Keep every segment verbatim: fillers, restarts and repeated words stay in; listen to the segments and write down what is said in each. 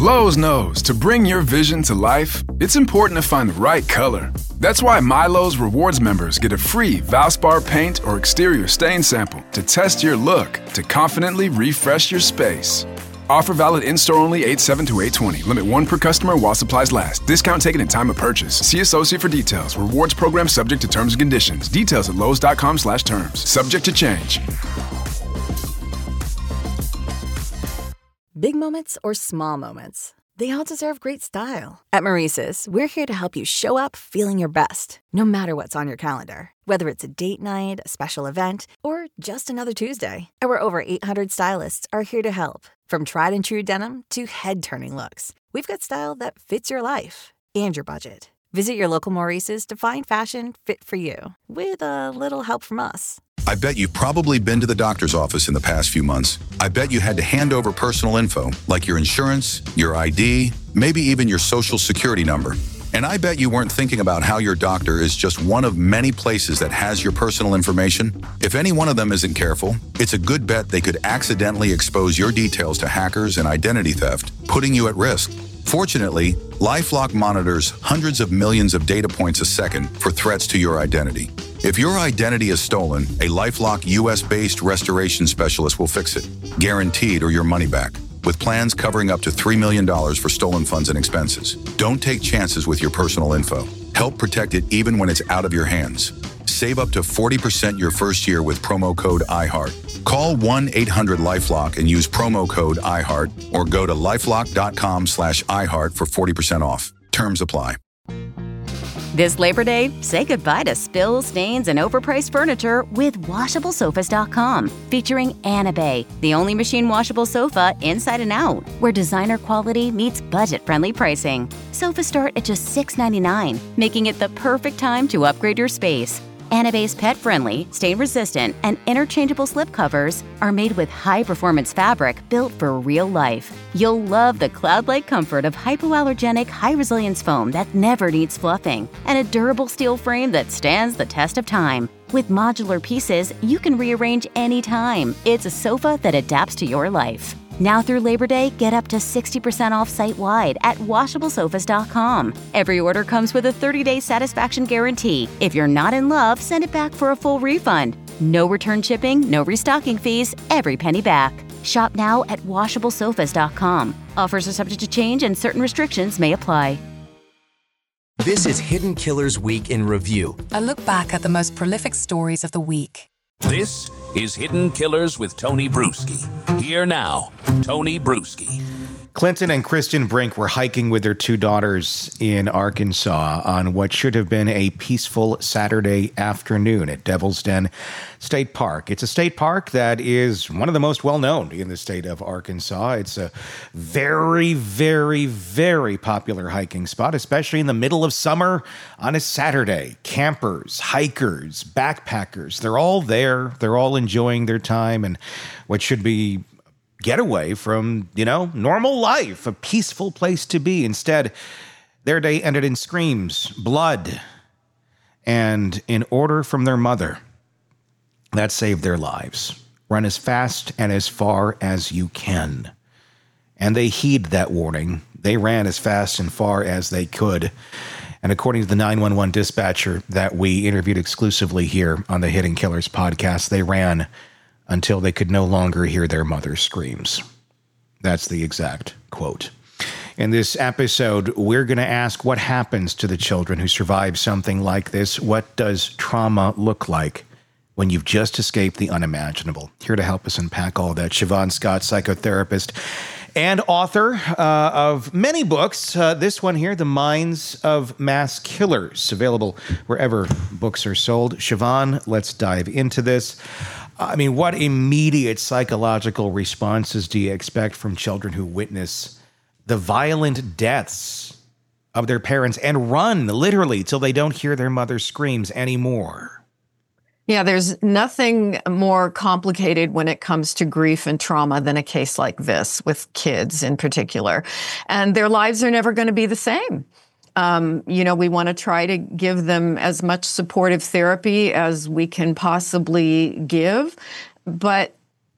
Lowe's knows to bring your vision to life, it's important to find the right color. That's why MyLowe's Rewards members get a free Valspar paint or exterior stain sample to test your look to confidently refresh your space. Offer valid in-store only eight seven to eight twenty. Limit one per customer while supplies last. Discount taken at time of purchase. See associate for details. Rewards program subject to terms and conditions. Details at lowes.com slash terms. Subject to change. Big moments or small moments, they all deserve great style. At Maurice's, we're here to help you show up feeling your best, no matter what's on your calendar. Whether it's a date night, a special event, or just another Tuesday. Our over eight hundred stylists are here to help. From tried and true denim to head-turning looks, we've got style that fits your life and your budget. Visit your local Maurice's to find fashion fit for you, with a little help from us. I bet you've probably been to the doctor's office in the past few months. I bet you had to hand over personal info, like your insurance, your I D, maybe even your social security number. And I bet you weren't thinking about how your doctor is just one of many places that has your personal information. If any one of them isn't careful, it's a good bet they could accidentally expose your details to hackers and identity theft, putting you at risk. Fortunately, LifeLock monitors hundreds of millions of data points a second for threats to your identity. If your identity is stolen, a LifeLock U S-based restoration specialist will fix it, guaranteed or your money back, with plans covering up to three million dollars for stolen funds and expenses. Don't take chances with your personal info. Help protect it even when it's out of your hands. Save up to forty percent your first year with promo code iHeart. Call one eight hundred LifeLock and use promo code iHeart, or go to lifelock.com slash iHeart for forty percent off. Terms apply. This Labor Day, say goodbye to spills, stains, and overpriced furniture with washable sofas dot com, featuring Anabay, the only machine washable sofa inside and out, where designer quality meets budget-friendly pricing. Sofas start at just six ninety-nine, making it the perfect time to upgrade your space. Anabay's pet-friendly, stain-resistant, and interchangeable slipcovers are made with high-performance fabric built for real life. You'll love the cloud-like comfort of hypoallergenic, high-resilience foam that never needs fluffing, and a durable steel frame that stands the test of time. With modular pieces, you can rearrange anytime. It's a sofa that adapts to your life. Now through Labor Day, get up to sixty percent off site-wide at washable sofas dot com. Every order comes with a thirty-day satisfaction guarantee. If you're not in love, send it back for a full refund. No return shipping, no restocking fees, every penny back. Shop now at washable sofas dot com. Offers are subject to change and certain restrictions may apply. This is Hidden Killers Week in Review. A look back at the most prolific stories of the week. This is Hidden Killers with Tony Bruschi. Here now, Tony Bruschi. Clinton and Kristen Brink were hiking with their two daughters in Arkansas on what should have been a peaceful Saturday afternoon at Devil's Den State Park. It's a state park that is one of the most well-known in the state of Arkansas. It's a very, very, very popular hiking spot, especially in the middle of summer on a Saturday. Campers, hikers, backpackers, they're all there. They're all enjoying their time and what should be getaway from, you know, normal life, a peaceful place to be. Instead, their day ended in screams, blood, and an order from their mother that saved their lives. Run as fast and as far as you can. And they heed that warning. They ran as fast and far as they could. And according to the nine one one dispatcher that we interviewed exclusively here on the Hidden Killers podcast, they ran until they could no longer hear their mother's screams. That's the exact quote. In this episode, we're going to ask what happens to the children who survive something like this. What does trauma look like when you've just escaped the unimaginable? Here to help us unpack all that, Siobhan Scott, psychotherapist and author uh, of many books. Uh, this one here, The Minds of Mass Killers, available wherever books are sold. Siobhan, let's dive into this. I mean, what immediate psychological responses do you expect from children who witness the violent deaths of their parents and run literally till they don't hear their mother's screams anymore? Yeah, there's nothing more complicated when it comes to grief and trauma than a case like this with kids in particular. And their lives are never going to be the same. Um, you know, we want to try to give them as much supportive therapy as we can possibly give. But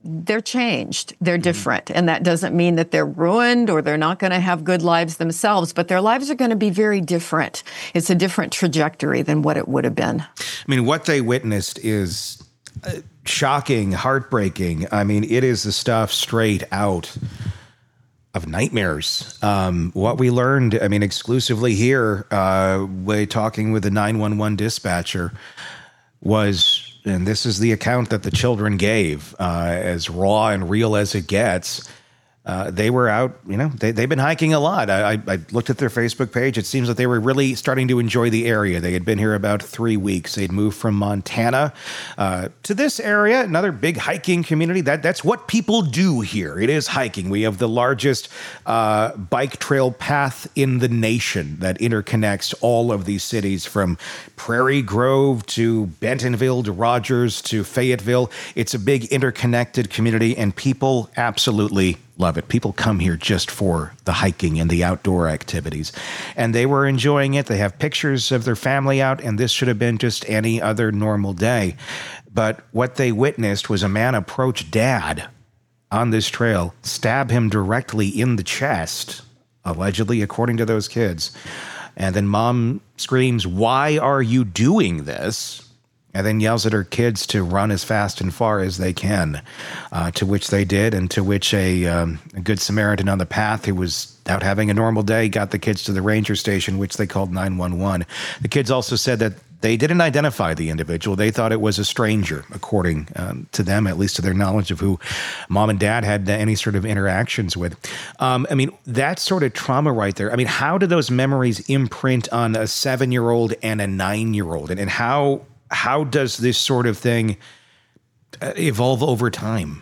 they're changed. They're different. And that doesn't mean that they're ruined or they're not going to have good lives themselves, but their lives are going to be very different. It's a different trajectory than what it would have been. I mean, what they witnessed is uh, shocking, heartbreaking. I mean, it is the stuff straight out of nightmares. Um, what we learned, I mean, exclusively here, uh, way talking with the nine one one dispatcher was, and this is the account that the children gave, uh, as raw and real as it gets. Uh, they were out, you know, they, they've been hiking a lot. I, I, I looked at their Facebook page. It seems that they were really starting to enjoy the area. They had been here about three weeks. They'd moved from Montana uh, to this area, another big hiking community. That That's what people do here. It is hiking. We have the largest uh, bike trail path in the nation that interconnects all of these cities, from Prairie Grove to Bentonville to Rogers to Fayetteville. It's a big interconnected community, and people absolutely love it. People come here just for the hiking and the outdoor activities, and they were enjoying it. They have pictures of their family out, and this should have been just any other normal day. But what they witnessed was a man approach Dad on this trail, stab him directly in the chest, allegedly, according to those kids. And then Mom screams, "Why are you doing this?" And then yells at her kids to run as fast and far as they can, uh, to which they did, and to which a, um, a good Samaritan on the path who was out having a normal day got the kids to the ranger station, which they called nine one one. The kids also said that they didn't identify the individual. They thought it was a stranger, according um, to them, at least to their knowledge of who Mom and Dad had any sort of interactions with. Um, I mean, that sort of trauma right there. I mean, how do those memories imprint on a seven-year-old and a nine-year-old? And, and how... How does this sort of thing evolve over time?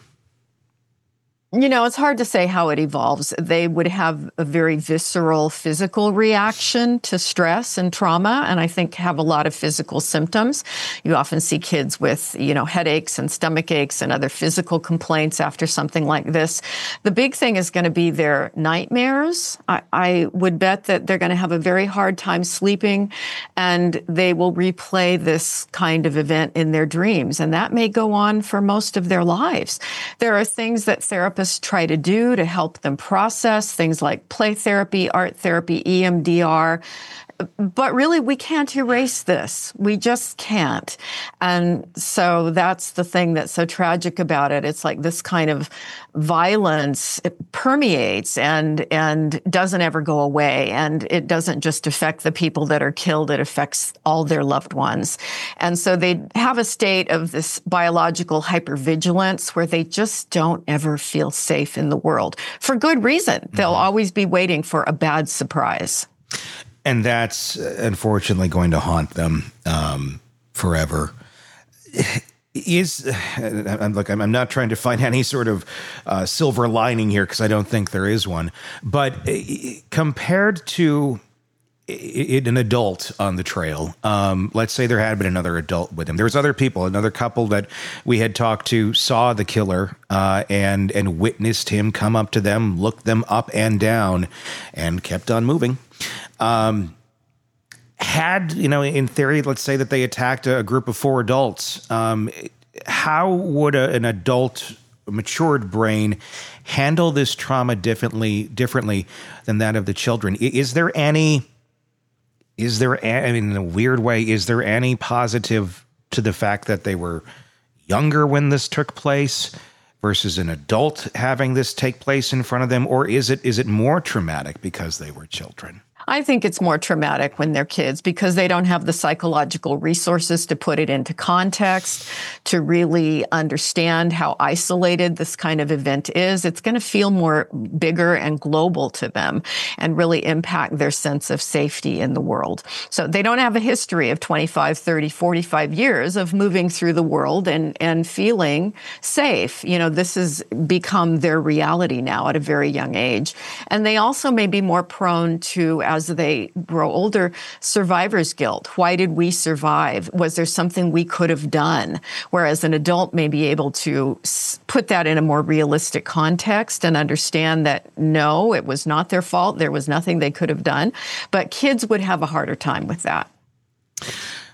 You know, it's hard to say how it evolves. They would have a very visceral physical reaction to stress and trauma, and I think have a lot of physical symptoms. You often see kids with, you know, headaches and stomach aches and other physical complaints after something like this. The big thing is going to be their nightmares. I, I would bet that they're going to have a very hard time sleeping, and they will replay this kind of event in their dreams, and that may go on for most of their lives. There are things that therapists try to do to help them process, things like play therapy, art therapy, E M D R. But really, we can't erase this. We just can't. And so that's the thing that's so tragic about it. It's like this kind of violence, it permeates and and doesn't ever go away. And it doesn't just affect the people that are killed, it affects all their loved ones. And so they have a state of this biological hypervigilance where they just don't ever feel safe in the world. For good reason. They'll always be waiting for a bad surprise. And that's unfortunately going to haunt them um, forever. Is I'm look, I'm not trying to find any sort of uh, silver lining here, because I don't think there is one. But compared to an adult on the trail, um, let's say there had been another adult with him. There was other people, another couple that we had talked to saw the killer uh, and and witnessed him come up to them, look them up and down, and kept on moving. Um, had, you know, in theory, let's say that they attacked a group of four adults. Um, how would a, an adult, matured brain handle this trauma differently, differently than that of the children? Is there any, is there, I mean, in a weird way, is there any positive to the fact that they were younger when this took place versus an adult having this take place in front of them? Or is it, is it more traumatic because they were children? I think it's more traumatic when they're kids because they don't have the psychological resources to put it into context, to really understand how isolated this kind of event is. It's going to feel more bigger and global to them and really impact their sense of safety in the world. So they don't have a history of twenty-five, thirty, forty-five years of moving through the world and, and feeling safe. You know, this has become their reality now at a very young age. And they also may be more prone to, as they grow older, survivor's guilt. Why did we survive? Was there something we could have done? Whereas an adult may be able to put that in a more realistic context and understand that, no, it was not their fault. There was nothing they could have done. But kids would have a harder time with that.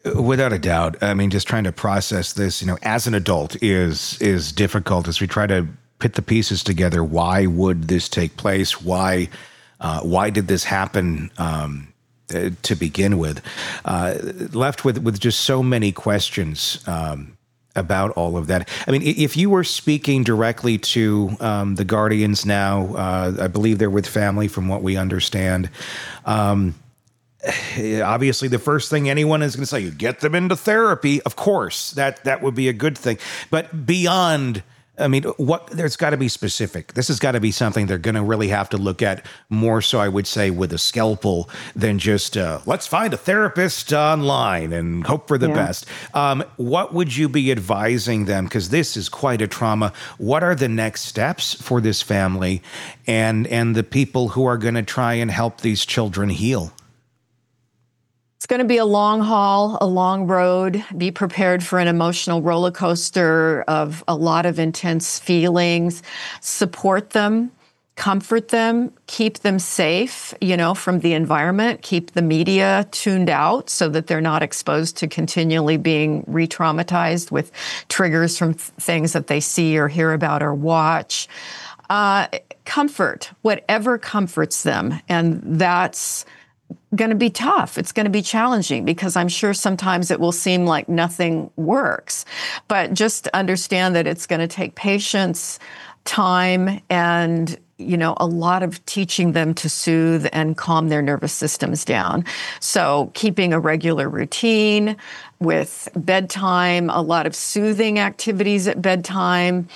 Without a doubt. I mean, just trying to process this, you know, as an adult is is difficult as we try to put the pieces together. Why would this take place? Why uh, why did this happen um, uh, to begin with? Uh, left with, with just so many questions um, about all of that. I mean, if you were speaking directly to um, the guardians now, uh, I believe they're with family from what we understand. Um Obviously, the first thing anyone is going to say, you get them into therapy. Of course, that that would be a good thing. But beyond, I mean, what there's got to be specific. This has got to be something they're going to really have to look at more so, I would say, with a scalpel than just, uh, let's find a therapist online and hope for the yeah. best. Um, what would you be advising them? Because this is quite a trauma. What are the next steps for this family and and the people who are going to try and help these children heal? It's going to be a long haul, a long road. Be prepared for an emotional roller coaster of a lot of intense feelings. Support them, comfort them, keep them safe, you know, from the environment. Keep the media tuned out so that they're not exposed to continually being re-traumatized with triggers from th- things that they see or hear about or watch. Uh, comfort, whatever comforts them. And that's going to be tough. It's going to be challenging because I'm sure sometimes it will seem like nothing works. But just understand that it's going to take patience, time, and, you know, a lot of teaching them to soothe and calm their nervous systems down. So keeping a regular routine with bedtime, a lot of soothing activities at bedtime,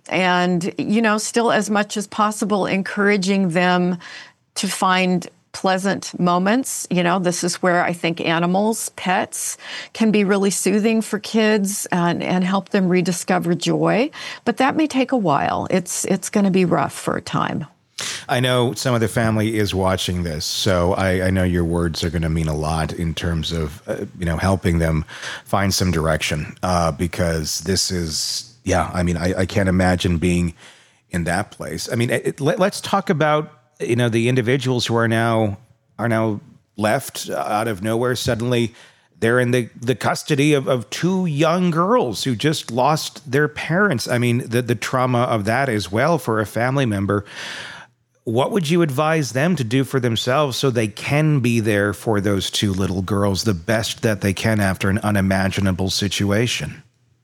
and, you know, still as much as possible encouraging them to find pleasant moments. You know, this is where I think animals, pets, can be really soothing for kids and, and help them rediscover joy. But that may take a while. It's it's going to be rough for a time. I know some of the family is watching this, so I, I know your words are going to mean a lot in terms of, uh, you know, helping them find some direction uh, because this is, yeah, I mean, I, I can't imagine being in that place. I mean, it, let, let's talk about, you know, the individuals who are now are now left out of nowhere. Suddenly they're in the, the custody of, of two young girls who just lost their parents. I mean, the, the trauma of that as well for a family member. What would you advise them to do for themselves so they can be there for those two little girls the best that they can after an unimaginable situation?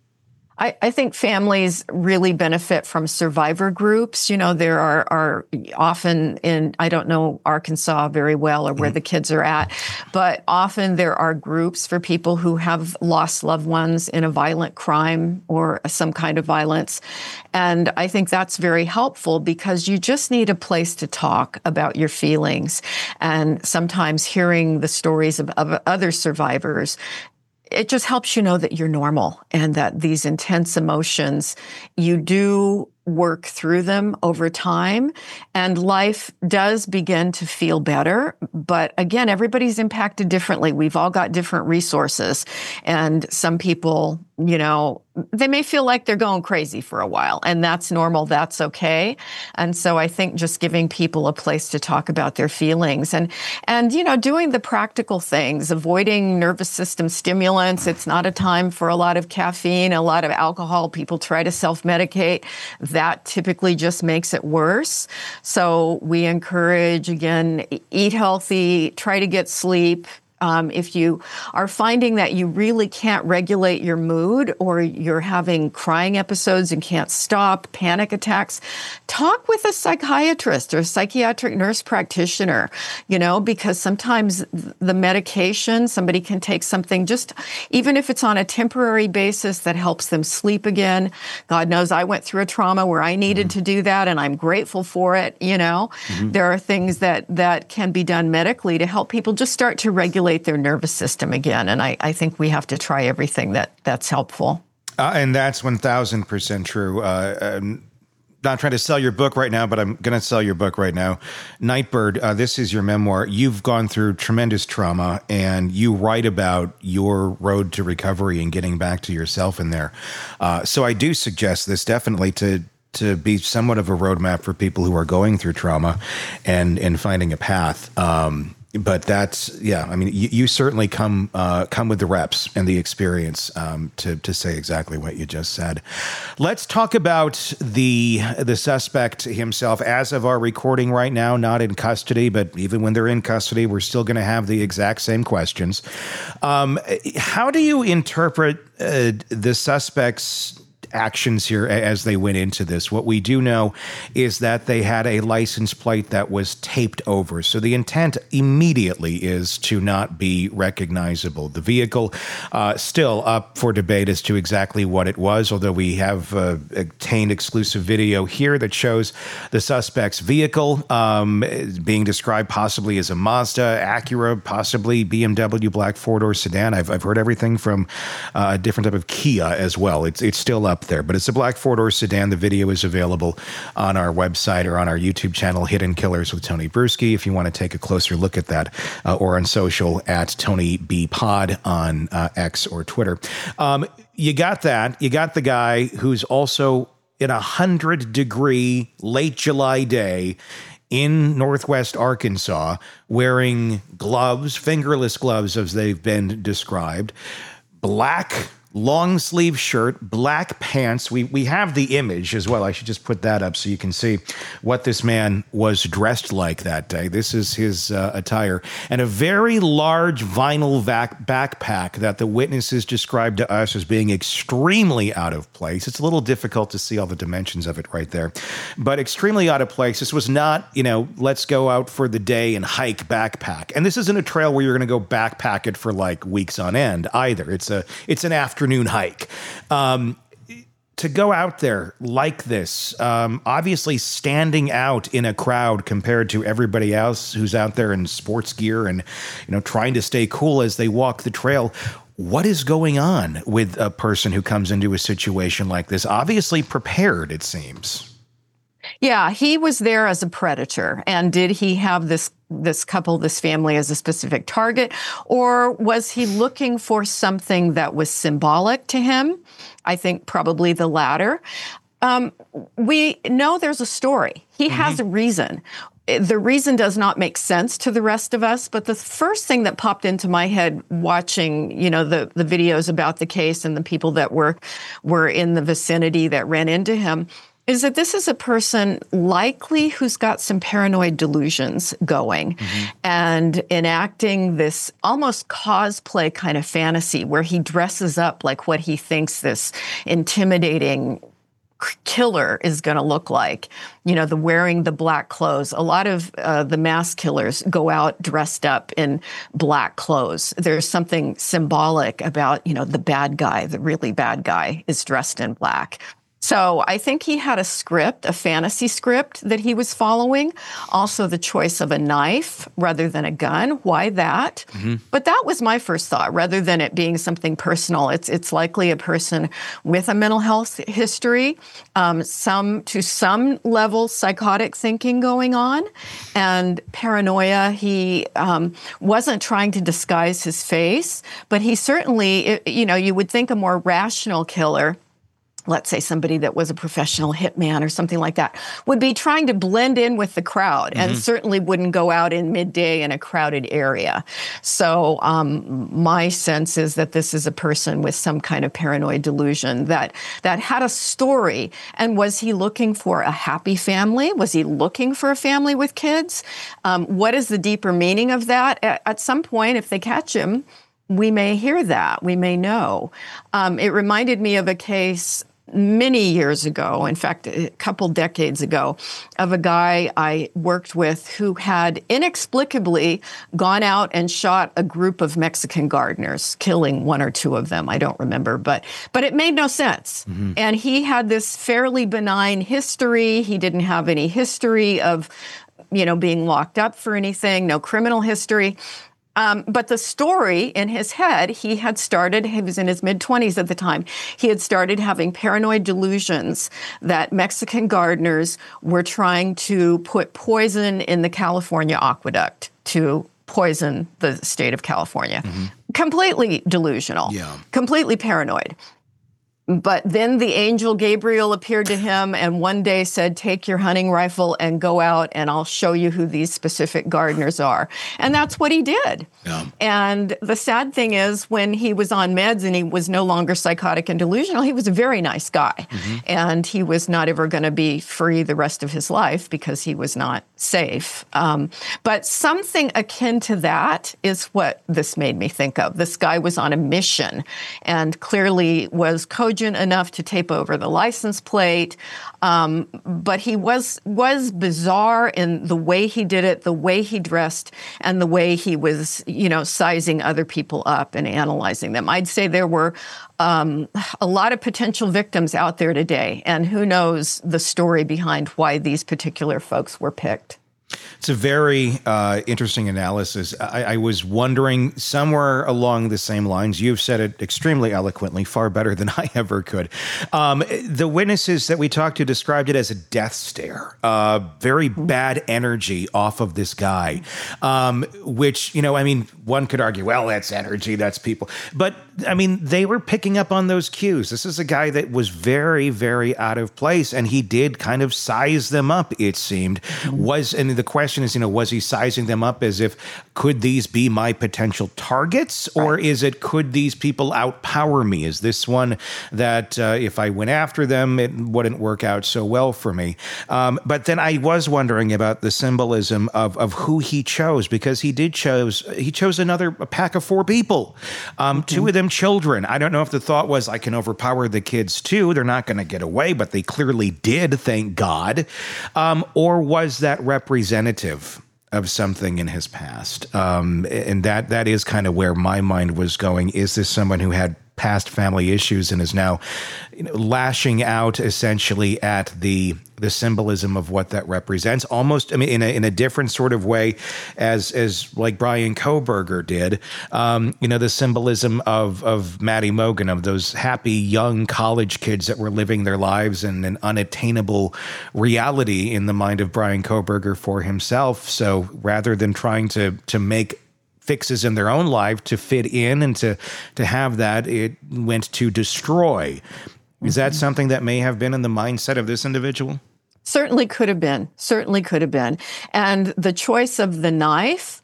I, I think families really benefit from survivor groups. You know, there are, are often in, I don't know Arkansas very well or where mm-hmm. the kids are at, but often there are groups for people who have lost loved ones in a violent crime or some kind of violence. And I think that's very helpful because you just need a place to talk about your feelings. And sometimes hearing the stories of, of other survivors, it just helps you know that you're normal and that these intense emotions, you do work through them over time and life does begin to feel better. But again, everybody's impacted differently. We've all got different resources and some people, you know, they may feel like they're going crazy for a while and that's normal. That's okay. And so I think just giving people a place to talk about their feelings and, and, you know, doing the practical things, avoiding nervous system stimulants. It's not a time for a lot of caffeine, a lot of alcohol. People try to self-medicate. That typically just makes it worse. So we encourage, again, eat healthy, try to get sleep. Um, if you are finding that you really can't regulate your mood or you're having crying episodes and can't stop, panic attacks, talk with a psychiatrist or a psychiatric nurse practitioner, you know, because sometimes the medication, somebody can take something just, even if it's on a temporary basis that helps them sleep again. God knows I went through a trauma where I needed mm-hmm. to do that and I'm grateful for it, you know. Mm-hmm. There are things that, that can be done medically to help people just start to regulate their nervous system again. And I, I think we have to try everything that that's helpful. Uh, and that's one thousand percent true. Uh, I'm not trying to sell your book right now, but I'm going to sell your book right now. Nightbird, uh, this is your memoir. You've gone through tremendous trauma and you write about your road to recovery and getting back to yourself in there. Uh, so I do suggest this definitely to to be somewhat of a roadmap for people who are going through trauma and, and finding a path. Um, but that's, yeah, I mean, you, you certainly come uh, come with the reps and the experience um, to, to say exactly what you just said. Let's talk about the the suspect himself. As of our recording right now, not in custody, but even when they're in custody, we're still going to have the exact same questions. Um, how do you interpret uh, the suspect's actions here as they went into this? What we do know is that they had a license plate that was taped over. So the intent immediately is to not be recognizable. The vehicle uh, still up for debate as to exactly what it was, although we have uh, obtained exclusive video here that shows the suspect's vehicle um, being described possibly as a Mazda, Acura, possibly B M W black four-door sedan. I've, I've heard everything from uh, a different type of Kia as well. It's, it's still up there, but it's a black four-door sedan. The video is available on our website or on our YouTube channel, Hidden Killers with Tony Bruschi, if you want to take a closer look at that, uh, or on social at Tony B Pod on uh, X or Twitter. Um, you got that. You got the guy who's also in a hundred degree late July day in Northwest Arkansas, wearing gloves, fingerless gloves as they've been described, black long sleeve shirt, black pants. We we have the image as well. I should just put that up so you can see what this man was dressed like that day. This is his uh, attire. And a very large vinyl vac- backpack that the witnesses described to us as being extremely out of place. It's a little difficult to see all the dimensions of it right there, but extremely out of place. This was not, you know, let's go out for the day and hike backpack. And this isn't a trail where you're going to go backpack it for like weeks on end either. It's a it's an afternoon hike. Um, to go out there like this, um, obviously standing out in a crowd compared to everybody else who's out there in sports gear and, you know, trying to stay cool as they walk the trail. What is going on with a person who comes into a situation like this? Obviously prepared, it seems. Yeah, he was there as a predator. And did he have this this couple, this family as a specific target? Or was he looking for something that was symbolic to him? I think probably the latter. Um, we know there's a story. He mm-hmm. has a reason. The reason does not make sense to the rest of us, but the first thing that popped into my head watching, you know, the, the videos about the case and the people that were were in the vicinity that ran into him is that this is a person likely who's got some paranoid delusions going mm-hmm. and enacting this almost cosplay kind of fantasy where he dresses up like what he thinks this intimidating killer is going to look like. You know, the wearing the black clothes. A lot of uh, the mass killers go out dressed up in black clothes. There's something symbolic about, you know, the bad guy, the really bad guy is dressed in black. So I think he had a script, a fantasy script that he was following. Also the choice of a knife rather than a gun. Why that? Mm-hmm. But that was my first thought. Rather than it being something personal, it's it's likely a person with a mental health history, um, some to some level psychotic thinking going on, and paranoia. He um, wasn't trying to disguise his face, but he certainly, you know, you would think a more rational killer, let's say somebody that was a professional hitman or something like that, would be trying to blend in with the crowd mm-hmm. and certainly wouldn't go out in midday in a crowded area. So um, my sense is that this is a person with some kind of paranoid delusion that that had a story. And was he looking for a happy family? Was he looking for a family with kids? Um, what is the deeper meaning of that? At, at some point, if they catch him, we may hear that. We may know. Um, it reminded me of a case many years ago, in fact, a couple decades ago, of a guy I worked with who had inexplicably gone out and shot a group of Mexican gardeners, killing one or two of them. I don't remember, but but it made no sense. Mm-hmm. And he had this fairly benign history. He didn't have any history of, you know, being locked up for anything, no criminal history. Um, but the story in his head, he had started, he was in his mid-twenties at the time, he had started having paranoid delusions that Mexican gardeners were trying to put poison in the California aqueduct to poison the state of California. Mm-hmm. Completely delusional, yeah. completely paranoid. But then the angel Gabriel appeared to him and one day said, take your hunting rifle and go out and I'll show you who these specific gardeners are. And that's what he did. Yeah. And the sad thing is when he was on meds and he was no longer psychotic and delusional, he was a very nice guy. Mm-hmm. And he was not ever going to be free the rest of his life because he was not safe. Um, but something akin to that is what this made me think of. This guy was on a mission and clearly was cogent enough to tape over the license plate, um, but he was was bizarre in the way he did it, the way he dressed, and the way he was, you know, sizing other people up and analyzing them. I'd say there were um, a lot of potential victims out there today, and who knows the story behind why these particular folks were picked. It's a very uh, interesting analysis. I, I was wondering somewhere along the same lines. You've said it extremely eloquently, far better than I ever could. Um, the witnesses that we talked to described it as a death stare, uh, very bad energy off of this guy, um, which, you know, I mean, one could argue, well, that's energy, that's people. But I mean, they were picking up on those cues. This is a guy that was very, very out of place, and he did kind of size them up, it seemed. Was, and the question is, you know, was he sizing them up as if, could these be my potential targets? Or right. is it, could these people outpower me? Is this one that uh, if I went after them, it wouldn't work out so well for me? Um, but then I was wondering about the symbolism of, of who he chose, because he did chose, he chose another a pack of four people, um, mm-hmm. two of them children. I don't know if the thought was, I can overpower the kids too. They're not going to get away, but they clearly did, thank God. Um, or was that representative of something in his past? Um, and that that is kind of where my mind was going. Is this someone who had past family issues and is now, you know, lashing out essentially at the the symbolism of what that represents, almost, I mean, in a in a different sort of way, as as like Bryan Kohberger did. Um, you know, the symbolism of of Maddie Mogen, of those happy young college kids that were living their lives in an unattainable reality in the mind of Bryan Kohberger for himself. So rather than trying to to make fixes in their own life to fit in and to to have that, it went to destroy. Is that something that may have been in the mindset of this individual? Certainly could have been. Certainly could have been. And the choice of the knife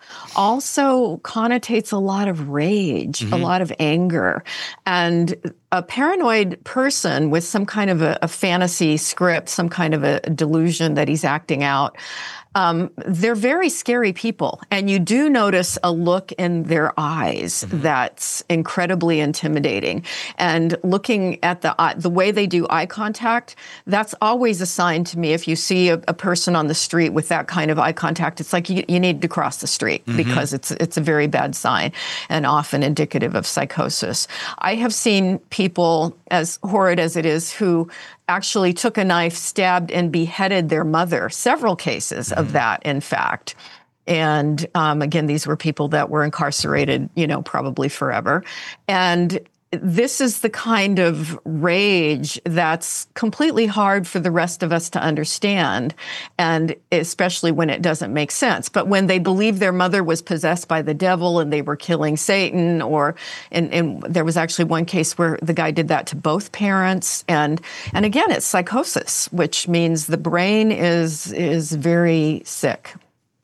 also connotates a lot of rage, mm-hmm. a lot of anger. And a paranoid person with some kind of a, a fantasy script, some kind of a delusion that he's acting out, Um, they're very scary people. And you do notice a look in their eyes mm-hmm. that's incredibly intimidating. And looking at the eye, the way they do eye contact, that's always a sign to me. If you see a, a person on the street with that kind of eye contact, it's like you, you need to cross the street mm-hmm. because it's it's a very bad sign and often indicative of psychosis. I have seen people, as horrid as it is, who actually took a knife, stabbed, and beheaded their mother. Several cases mm-hmm. of that, in fact. And um, again, these were people that were incarcerated, you know, probably forever. And this is the kind of rage that's completely hard for the rest of us to understand, and especially when it doesn't make sense. But when they believe their mother was possessed by the devil and they were killing Satan, or and, and there was actually one case where the guy did that to both parents, and and again, it's psychosis, which means the brain is is very sick.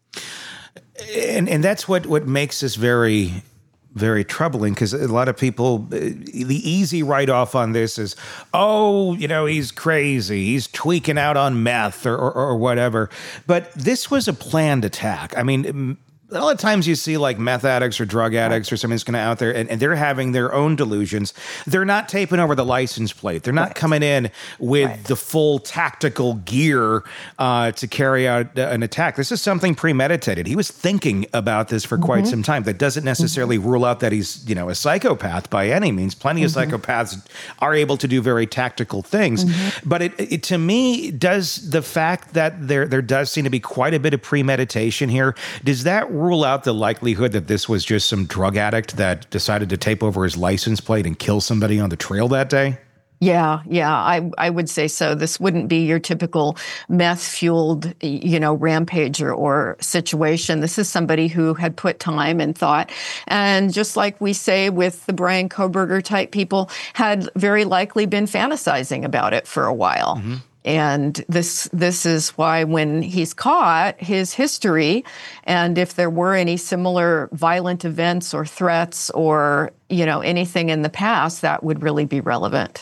And and that's what what makes this very, very troubling, because a lot of people, the easy write-off on this is, oh, you know, he's crazy, he's tweaking out on meth or, or, or whatever. But this was a planned attack. I mean, a lot of times you see like meth addicts or drug addicts or something that's going to out there and, and they're having their own delusions. They're not taping over the license plate. They're not right. coming in with right. the full tactical gear uh, to carry out an attack. This is something premeditated. He was thinking about this for mm-hmm. quite some time. That doesn't necessarily mm-hmm. rule out that he's, you know, a psychopath by any means. Plenty mm-hmm. of psychopaths are able to do very tactical things. Mm-hmm. But it, it, to me, does the fact that there there does seem to be quite a bit of premeditation here, does that rule out the likelihood that this was just some drug addict that decided to tape over his license plate and kill somebody on the trail that day? Yeah, yeah, I I would say so. This wouldn't be your typical meth-fueled, you know, rampager or situation. This is somebody who had put time and thought, and just like we say with the Bryan Kohberger type people, had very likely been fantasizing about it for a while. Mm-hmm. And this this is why when he's caught, his history, and if there were any similar violent events or threats or, you know, anything in the past, that would really be relevant.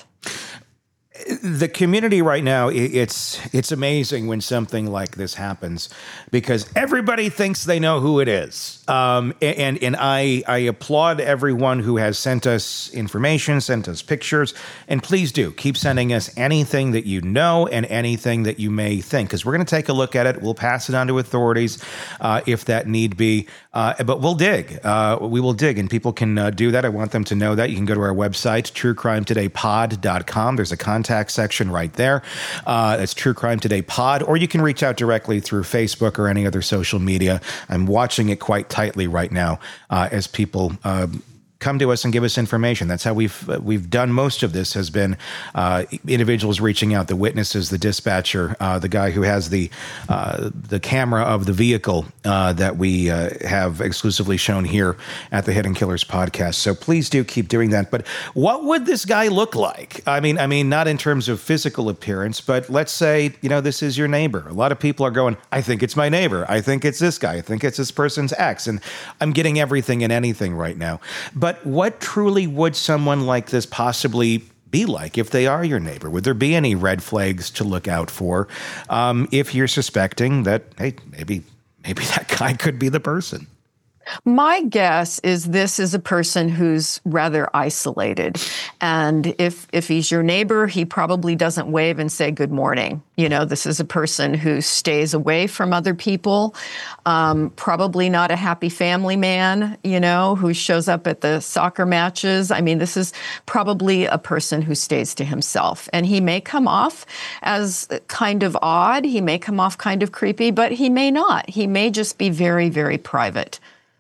The community right now, it's it's amazing when something like this happens because everybody thinks they know who it is. Um, and and I, I applaud everyone who has sent us information, sent us pictures. And please do keep sending us anything that you know and anything that you may think, because we're going to take a look at it. We'll pass it on to authorities uh, if that need be. Uh, but we'll dig. Uh, we will dig, and people can uh, do that. I want them to know that. You can go to our website, true crime today pod dot com. There's a contact section right there. Uh, it's True Crime Today Pod, or you can reach out directly through Facebook or any other social media. I'm watching it quite tightly right now uh, as people uh, come to us and give us information. That's how we've uh, we've done most of this, has been uh, individuals reaching out, the witnesses, the dispatcher, uh, the guy who has the uh, the camera of the vehicle uh, that we uh, have exclusively shown here at the Hidden Killers podcast. So please do keep doing that. But what would this guy look like? I mean, I mean, not in terms of physical appearance, but let's say, you know, this is your neighbor. A lot of people are going, I think it's my neighbor. I think it's this guy. I think it's this person's ex. And I'm getting everything and anything right now. But what truly would someone like this possibly be like if they are your neighbor? Would there be any red flags to look out for um, if you're suspecting that, hey, maybe maybe that guy could be the person? My guess is this is a person who's rather isolated. And if if he's your neighbor, he probably doesn't wave and say good morning. You know, this is a person who stays away from other people, um, probably not a happy family man, you know, who shows up at the soccer matches. I mean, this is probably a person who stays to himself. And he may come off as kind of odd. He may come off kind of creepy, but he may not. He may just be very, very private.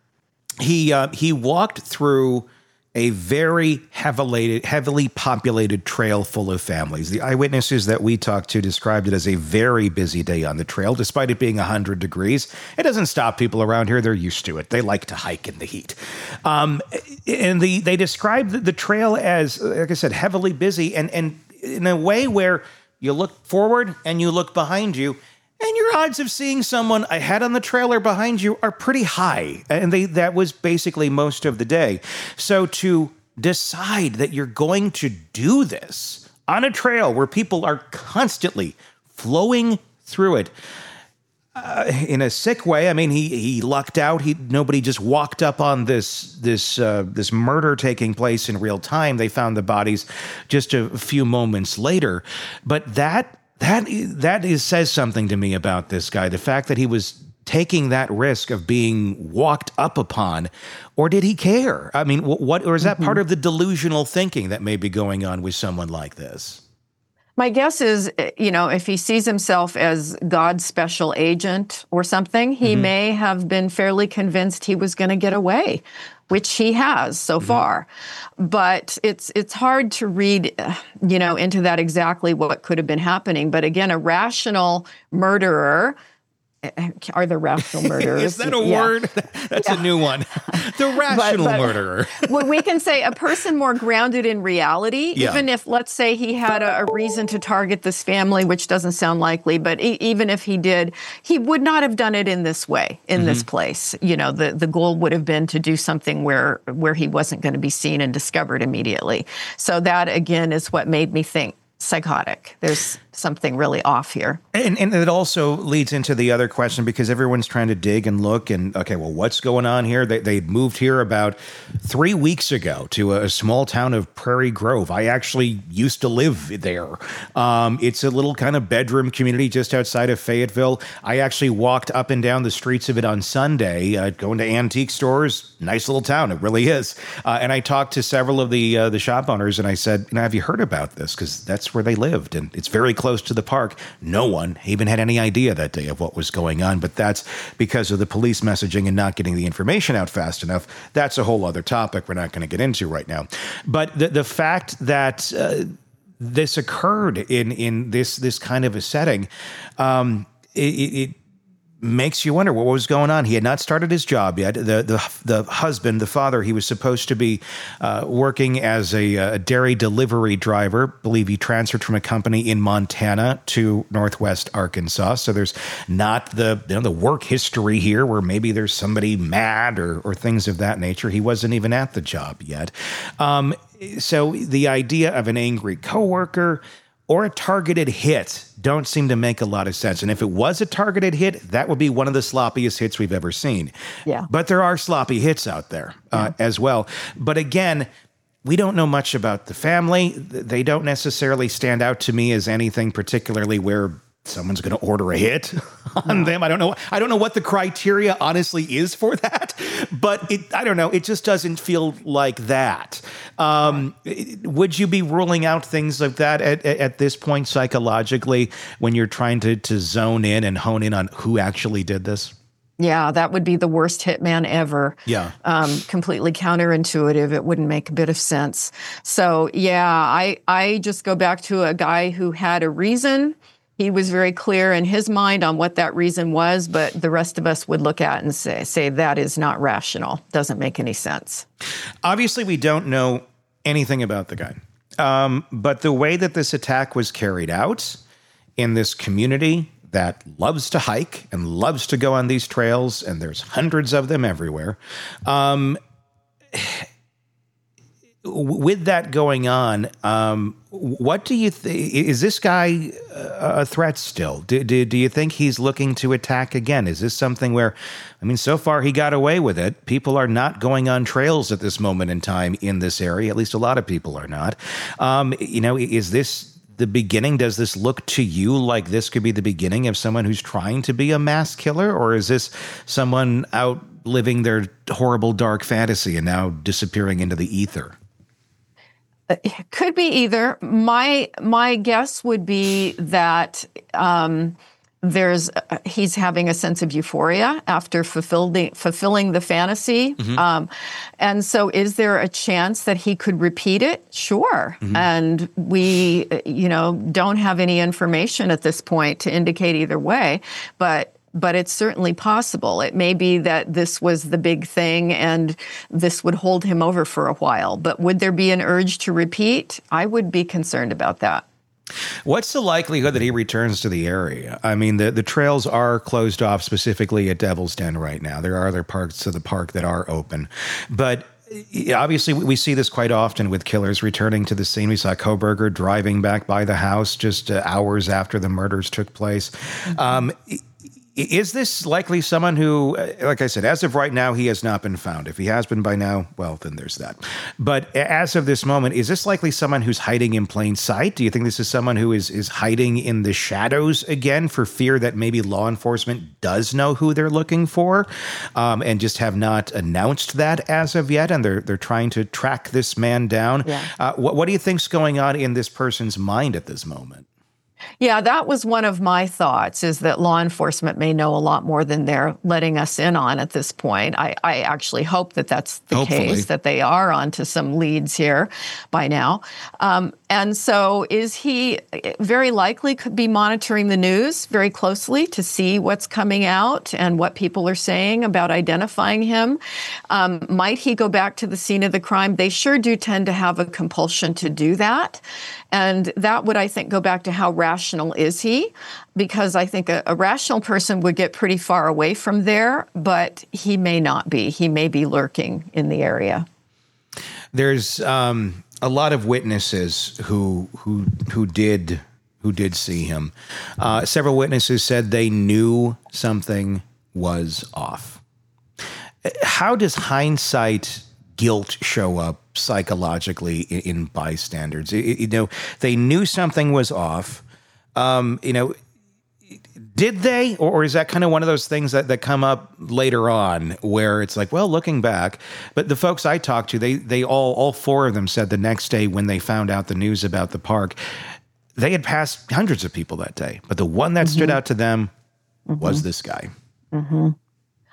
He uh, he walked through a very heavily heavily populated trail full of families. The eyewitnesses that we talked to described it as a very busy day on the trail, despite it being one hundred degrees. It doesn't stop people around here. They're used to it. They like to hike in the heat. Um, and the they described the trail as, like I said, heavily busy, and, and in a way where you look forward and you look behind you, and your odds of seeing someone ahead on the trail or behind you are pretty high. And they, that was basically most of the day. So to decide that you're going to do this on a trail where people are constantly flowing through it uh, in a sick way. I mean, he he lucked out. He nobody just walked up on this this uh, this murder taking place in real time. They found the bodies just a few moments later. But that That that is says something to me about this guy. The fact that he was taking that risk of being walked up upon, or did he care? I mean, what, or is that mm-hmm. part of the delusional thinking that may be going on with someone like this? My guess is, you know, if he sees himself as God's special agent or something, he mm-hmm. may have been fairly convinced he was going to get away, which he has so mm-hmm. far. But it's it's hard to read, you know, into that exactly what could have been happening. But again, a rational murderer, are the rational murderers. Is that a yeah. word? That's yeah. a new one. The rational but, but, murderer. Well, we can say a person more grounded in reality, yeah. even if, let's say, he had a, a reason to target this family, which doesn't sound likely, but e- even if he did, he would not have done it in this way, in mm-hmm. this place. You know, the, the goal would have been to do something where, where he wasn't going to be seen and discovered immediately. So that, again, is what made me think psychotic. There's something really off here. And, and it also leads into the other question, because everyone's trying to dig and look and, okay, well, what's going on here? They, they moved here about three weeks ago to a small town of Prairie Grove. I actually used to live there. Um, it's a little kind of bedroom community just outside of Fayetteville. I actually walked up and down the streets of it on Sunday, uh, going to antique stores. Nice little town. It really is. Uh, and I talked to several of the uh, the shop owners, and I said, you know, have you heard about this? Because that's where they lived, and it's very close to the park. No one even had any idea that day of what was going on, but that's because of the police messaging and not getting the information out fast enough. That's a whole other topic we're not going to get into right now. But the, the fact that uh, this occurred in in this this kind of a setting, um, it, it makes you wonder what was going on. He had not started his job yet. The the the husband, the father, he was supposed to be uh, working as a, a dairy delivery driver. I believe he transferred from a company in Montana to Northwest Arkansas. So there's not the you know the work history here where maybe there's somebody mad or or things of that nature. He wasn't even at the job yet. Um, so the idea of an angry coworker or a targeted hit don't seem to make a lot of sense. And if it was a targeted hit, that would be one of the sloppiest hits we've ever seen. Yeah. But there are sloppy hits out there uh, yeah. as well. But again, we don't know much about the family. They don't necessarily stand out to me as anything particularly where someone's going to order a hit on no. them. I don't know. I don't know what the criteria honestly is for that, but it, I don't know. It just doesn't feel like that. Um, would you be ruling out things like that at, at this point psychologically when you're trying to, to zone in and hone in on who actually did this? Yeah, that would be the worst hitman ever. Yeah. Um, completely counterintuitive. It wouldn't make a bit of sense. So yeah, I, I just go back to a guy who had a reason. He was very clear in his mind on what that reason was, but the rest of us would look at and say, say that is not rational. Doesn't make any sense. Obviously, we don't know anything about the guy. Um, but the way that this attack was carried out in this community that loves to hike and loves to go on these trails, and there's hundreds of them everywhere, um, with that going on, um, what do you think? Is this guy a threat still? Do, do, do you think he's looking to attack again? Is this something where, I mean, so far he got away with it. People are not going on trails at this moment in time in this area. At least a lot of people are not. Um, you know, is this the beginning? Does this look to you like this could be the beginning of someone who's trying to be a mass killer? Or is this someone out living their horrible, dark fantasy and now disappearing into the ether? It could be either. My my guess would be that um, there's uh, he's having a sense of euphoria after fulfilling fulfilling the fantasy, mm-hmm. um, and so is there a chance that he could repeat it? Sure, mm-hmm. and we you know don't have any information at this point to indicate either way, but. But it's certainly possible. It may be that this was the big thing and this would hold him over for a while. But would there be an urge to repeat? I would be concerned about that. What's the likelihood that he returns to the area? I mean, the, the trails are closed off specifically at Devil's Den right now. There are other parts of the park that are open. But obviously, we see this quite often with killers returning to the scene. We saw Kohberger driving back by the house just uh, hours after the murders took place. Mm-hmm. Um Is this likely someone who, like I said, as of right now, he has not been found? If he has been by now, well, then there's that. But as of this moment, is this likely someone who's hiding in plain sight? Do you think this is someone who is, is hiding in the shadows again for fear that maybe law enforcement does know who they're looking for um, and just have not announced that as of yet, and they're they're trying to track this man down? Yeah. Uh, what, what do you think's going on in this person's mind at this moment? Yeah, that was one of my thoughts, is that law enforcement may know a lot more than they're letting us in on at this point. I, I actually hope that that's the Hopefully. case, that they are onto some leads here by now. Um, and so is he very likely could be monitoring the news very closely to see what's coming out and what people are saying about identifying him. Um, might he go back to the scene of the crime? They sure do tend to have a compulsion to do that. And that would, I think, go back to how rational is he? Because I think a, a rational person would get pretty far away from there, but he may not be. He may be lurking in the area. There's um, a lot of witnesses who who who did who did see him. Uh, several witnesses said they knew something was off. How does hindsight guilt show up psychologically in, in bystanders? It, it, you know, they knew something was off. Um, you know, did they, or, or is that kind of one of those things that, that come up later on where it's like, well, looking back, but the folks I talked to, they, they all, all four of them said the next day when they found out the news about the park, they had passed hundreds of people that day, but the one that mm-hmm. stood out to them mm-hmm. was this guy. Mm-hmm.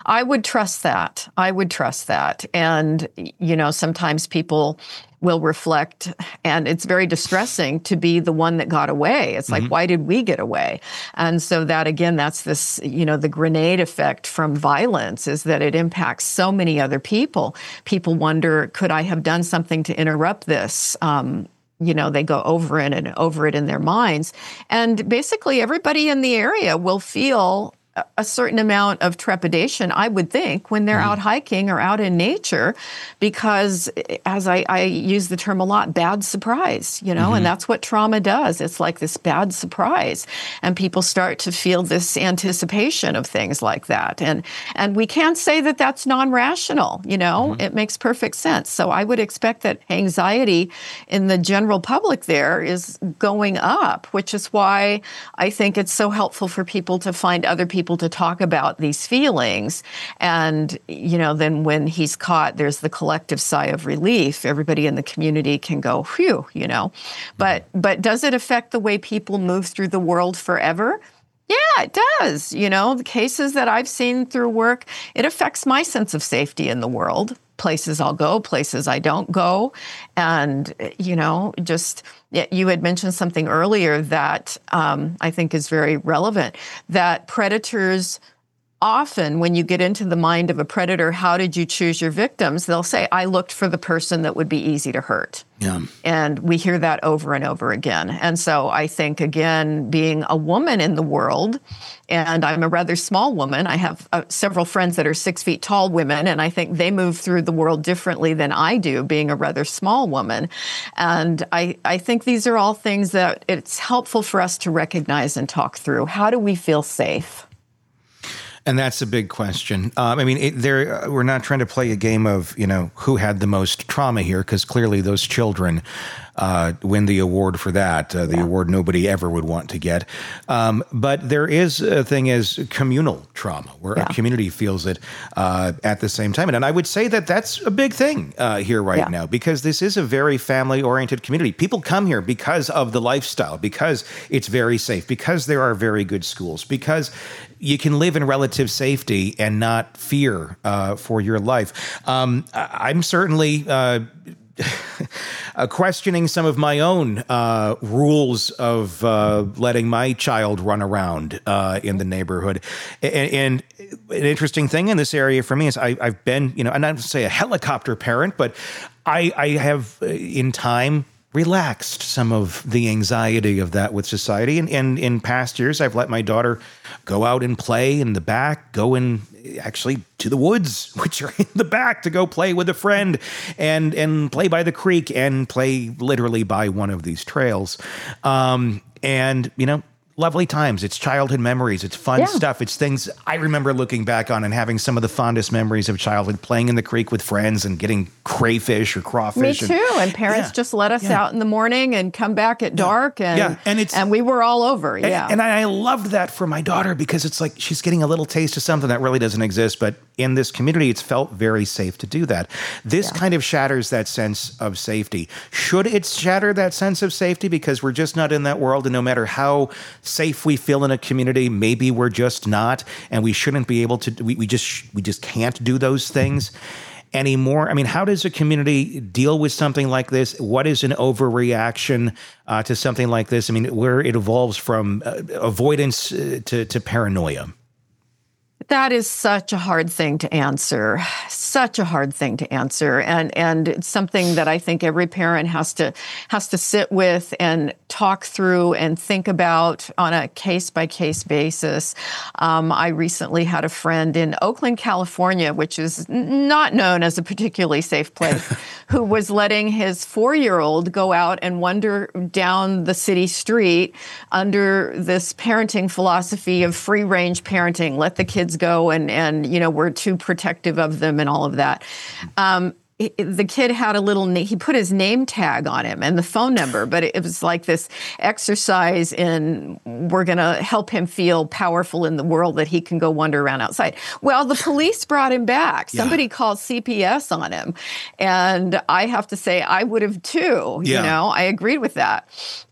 I would trust that. I would trust that. And, you know, sometimes people will reflect, and it's very distressing to be the one that got away. It's like, mm-hmm. why did we get away? And so that, again, that's this, you know, the grenade effect from violence is that it impacts so many other people. People wonder, could I have done something to interrupt this? Um, you know, they go over it and over it in their minds. And basically everybody in the area will feel a certain amount of trepidation, I would think, when they're mm. out hiking or out in nature, because as I, I use the term a lot, bad surprise, you know, mm-hmm. and that's what trauma does. It's like this bad surprise. And people start to feel this anticipation of things like that. And and we can't say that that's non-rational, you know, mm-hmm. it makes perfect sense. So I would expect that anxiety in the general public there is going up, which is why I think it's so helpful for people to find other people to talk about these feelings. And, you know, then when he's caught, there's the collective sigh of relief. Everybody in the community can go, phew, you know. But but does it affect the way people move through the world forever? Yeah, it does. You know, the cases that I've seen through work, it affects my sense of safety in the world. Places I'll go, places I don't go. And, you know, just, you had mentioned something earlier that um, I think is very relevant, that predators often, when you get into the mind of a predator, how did you choose your victims? They'll say, I looked for the person that would be easy to hurt. Yeah. And we hear that over and over again. And so I think, again, being a woman in the world, and I'm a rather small woman, I have uh, several friends that are six feet tall women, and I think they move through the world differently than I do, being a rather small woman. And I, I think these are all things that it's helpful for us to recognize and talk through. How do we feel safe? And that's a big question. Um, I mean, it, there, we're not trying to play a game of, you know, who had the most trauma here, because clearly those children uh, win the award for that, uh, the yeah. award nobody ever would want to get. Um, but there is a thing as communal trauma, where yeah. a community feels it uh, at the same time. And I would say that that's a big thing uh, here right yeah. now, because this is a very family-oriented community. People come here because of the lifestyle, because it's very safe, because there are very good schools, because you can live in relative safety and not fear uh, for your life. Um, I'm certainly uh, uh, questioning some of my own uh, rules of uh, letting my child run around uh, in the neighborhood. And, and an interesting thing in this area for me is I, I've been, you know, I'm not to say a helicopter parent, but I, I have uh, in time relaxed some of the anxiety of that with society. And, and in past years, I've let my daughter go out and play in the back, go in actually to the woods, which are in the back, to go play with a friend and, and play by the creek and play literally by one of these trails. Um, and, you know, lovely times. It's childhood memories. It's fun yeah. stuff. It's things I remember looking back on and having some of the fondest memories of childhood, playing in the creek with friends and getting crayfish or crawfish. Me too. And, and parents yeah. just let us yeah. out in the morning and come back at dark. And, yeah. and, it's, and we were all over. And, yeah. and I loved that for my daughter, because it's like she's getting a little taste of something that really doesn't exist. But in this community, it's felt very safe to do that. This yeah. kind of shatters that sense of safety. Should it shatter that sense of safety because we're just not in that world, and no matter how safe we feel in a community, maybe we're just not, and we shouldn't be able to, we, we just we just can't do those things anymore? I mean, how does a community deal with something like this? What is an overreaction uh, to something like this? I mean, where it evolves from uh, avoidance uh, to, to paranoia. That is such a hard thing to answer, such a hard thing to answer. And and it's something that I think every parent has to has to sit with and talk through and think about on a case-by-case basis. Um, I recently had a friend in Oakland, California, which is not known as a particularly safe place, who was letting his four-year-old go out and wander down the city street under this parenting philosophy of free-range parenting. Let the kids go, and, and, you know, we're too protective of them and all of that. Um, it, the kid had a little, he put his name tag on him and the phone number, but it, it was like this exercise in, we're going to help him feel powerful in the world that he can go wander around outside. Well, the police brought him back. Yeah. Somebody called C P S on him. And I have to say, I would have too, yeah. you know, I agreed with that.